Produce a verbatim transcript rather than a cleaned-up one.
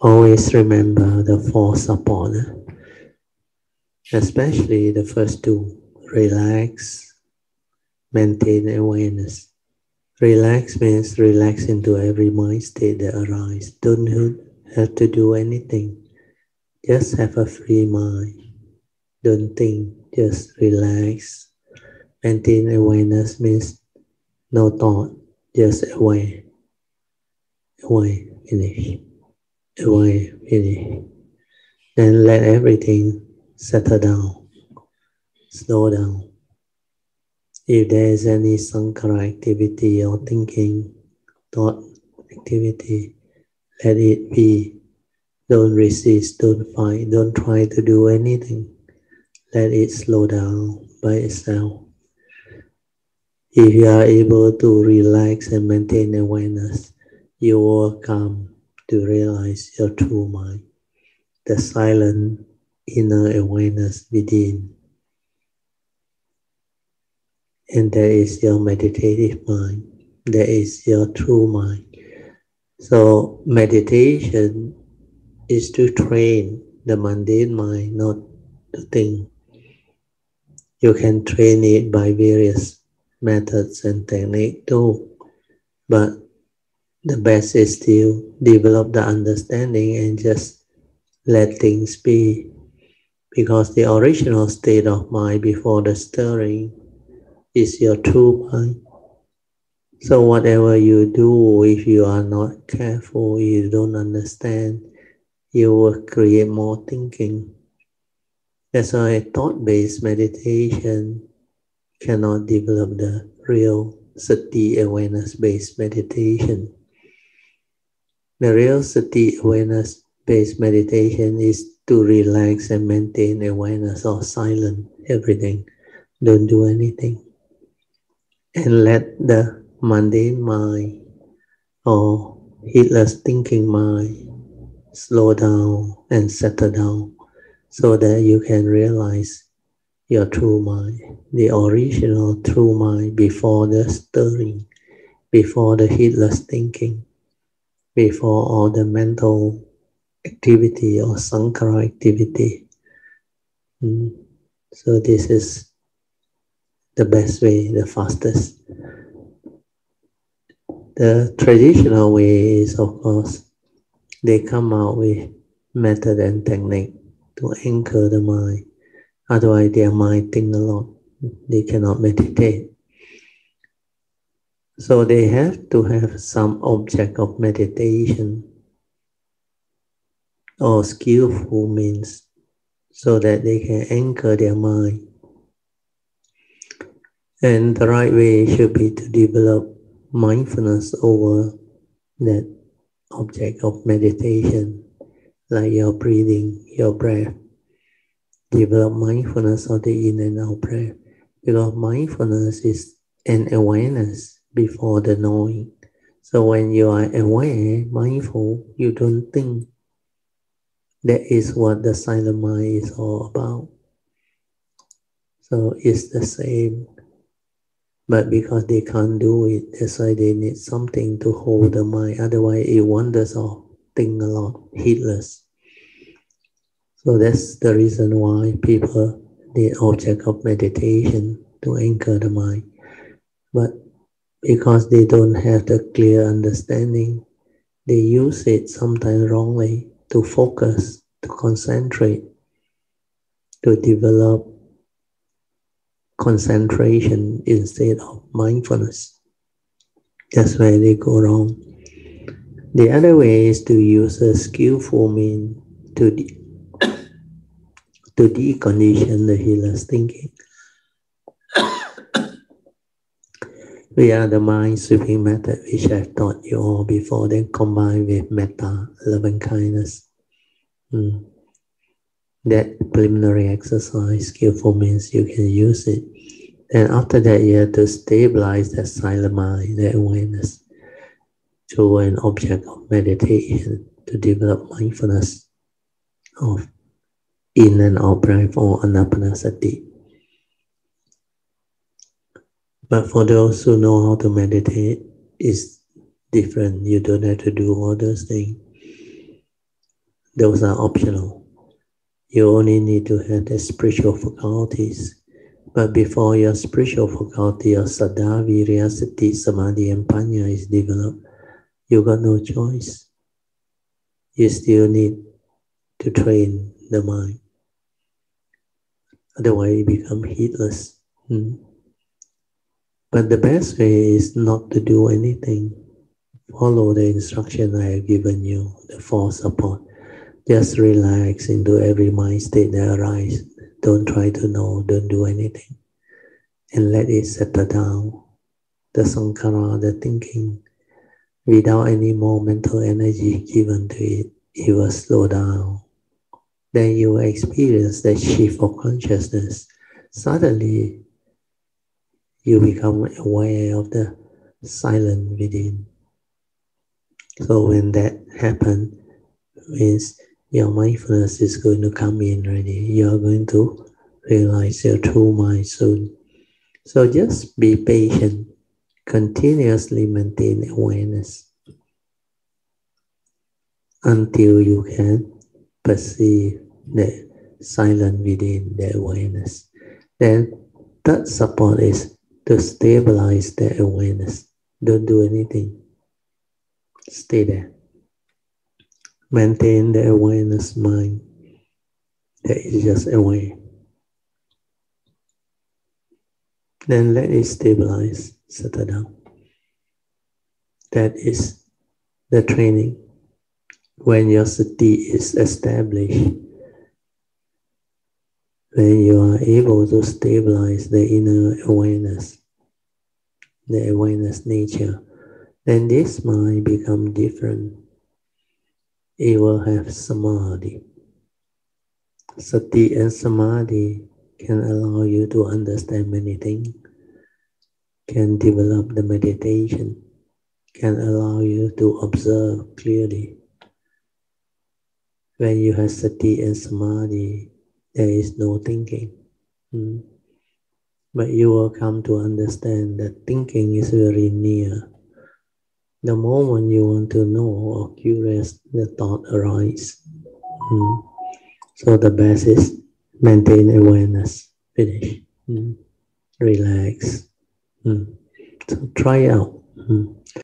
Always remember the four support, especially the first two, relax, maintain awareness. Relax means relax into every mind state that arises. Don't have to do anything. Just have a free mind. Don't think, just relax. Maintain awareness means no thought, just aware. Aware, finish. Aware, finish. Then let everything settle down, slow down. If there is any sankara activity or thinking, thought activity, let it be. Don't resist, don't fight, don't try to do anything. Let it slow down by itself. If you are able to relax and maintain awareness, you will come to realize your true mind, the silent inner awareness within. And that is your meditative mind. That is your true mind. So meditation is to train the mundane mind not to think. You can train it by various methods and techniques too, but the best is to develop the understanding and just let things be, because the original state of mind before the stirring is your true mind. So whatever you do, if you are not careful, you don't understand, you will create more thinking. That's why thought-based meditation cannot develop the real sati awareness-based meditation. The real sati awareness-based meditation is to relax and maintain awareness or silence everything. Don't do anything. And let the mundane mind or heedless thinking mind slow down and settle down so that you can realize your true mind, the original true mind before the stirring, before the heedless thinking, before all the mental activity or sankara activity. Mm. So this is the best way, the fastest. The traditional way is, of course, they come out with method and technique to anchor the mind. Otherwise, their mind think a lot. They cannot meditate. So they have to have some object of meditation or skillful means so that they can anchor their mind. And the right way should be to develop mindfulness over that object of meditation, like your breathing, your breath. Develop mindfulness of the in and out breath, because mindfulness is an awareness before the knowing. So when you are aware, mindful, you don't think. That is what the silent mind is all about. So it's the same. But because they can't do it, that's why they need something to hold the mind. Otherwise it wanders off, think a lot, heedless. So that's the reason why people need object of meditation to anchor the mind. But because they don't have the clear understanding, they use it sometimes wrongly to focus, to concentrate, to develop concentration instead of mindfulness. That's where they go wrong. The other way is to use a skillful means to, de to decondition the heedless thinking. We are the mind sweeping method, which I've taught you all before, then combined with metta, loving kindness. Mm. That preliminary exercise, skillful means you can use it. And after that, you have to stabilize that silent mind, that awareness, to an object of meditation, to develop mindfulness of in and out breath or anapanasati. But for those who know how to meditate, it's different. You don't have to do all those things. Those are optional. You only need to have the spiritual faculties. But before your spiritual faculty of Saddha, Virya, Sati, Samadhi, and Panya is developed, you got no choice. You still need to train the mind. Otherwise, you become heedless. Hmm. But the best way is not to do anything. Follow the instruction I have given you, the four support. Just relax into every mind state that arises. Don't try to know, don't do anything. And let it settle down. The sankhara, the thinking, without any more mental energy given to it, it will slow down. Then you will experience that shift of consciousness. Suddenly, you become aware of the silence within. So when that happens, means your mindfulness is going to come in already. You are going to realize your true mind soon. So just be patient. Continuously maintain awareness until you can perceive the silence within the awareness. Then third support is to stabilize the awareness. Don't do anything. Stay there. Maintain the awareness mind that is just aware. Then let it stabilize, settle down. That is the training. When your sati is established, when you are able to stabilize the inner awareness, the awareness nature, then this mind becomes different. It will have samadhi. Sati and samadhi can allow you to understand many things, can develop the meditation, can allow you to observe clearly. When you have sati and samadhi, there is no thinking. Hmm. But you will come to understand that thinking is very near. The moment you want to know or curious, the thought arises. Hmm. So the best is maintain awareness. Finish. Hmm. Relax. Hmm. So try out. Hmm.